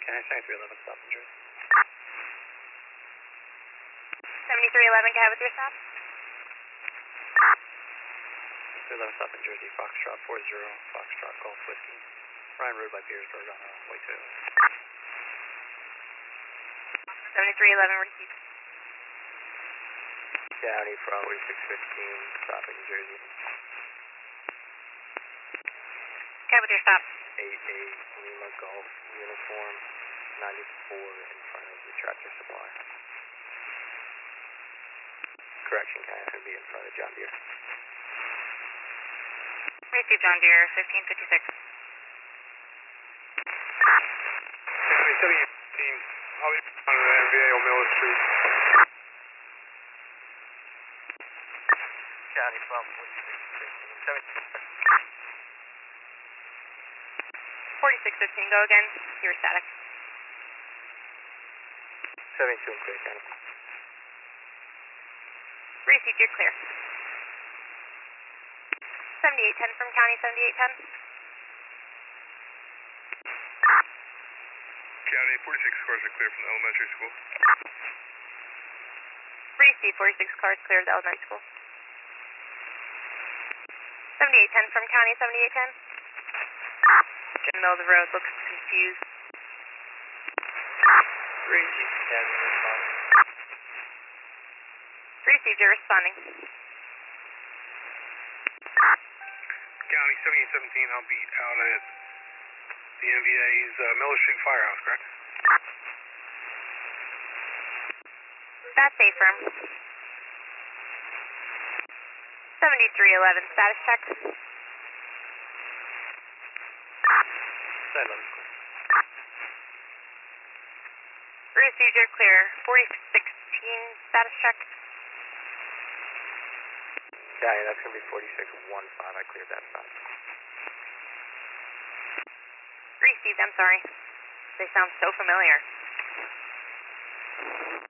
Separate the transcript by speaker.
Speaker 1: County 7311, stop in Jersey.
Speaker 2: 7311, go ahead with your stop.
Speaker 1: 311, stop in Jersey, Foxtrot 40, Foxtrot Golf Whiskey. Ryan Road by Petersburg on way to
Speaker 2: 7311, receive.
Speaker 1: County from 4615, stop in Jersey.
Speaker 2: Go ahead with your stop.
Speaker 1: 88 Lima Golf Uniform 94 in front of the Tractor Supply. Correction, County, it's going to be in front of John Deere.
Speaker 2: Receive John Deere, 1556.
Speaker 3: County 7815, I'll be on the NVA on Miller Street.
Speaker 1: County from 4615,
Speaker 2: 4615, go again. You're static.
Speaker 1: 72 in clear, County.
Speaker 2: Receive, you're clear. 7810 from County, 7810.
Speaker 3: County 46 cars are clear from the elementary school.
Speaker 2: Receive, 46 cars clear of the elementary school. 7810 from County, 7810. In the middle of the road, looks confused.
Speaker 1: 3G7 responding.
Speaker 2: Received, you're responding.
Speaker 3: County 7817, I'll be out at the NVA's Miller Street Firehouse, correct?
Speaker 2: That's A firm. 7311, status check.
Speaker 1: Side level.
Speaker 2: Received, you're clear. 4616, status check.
Speaker 1: County, that's going to be 4615. I cleared that spot.
Speaker 2: Received, I'm sorry. They sound so familiar.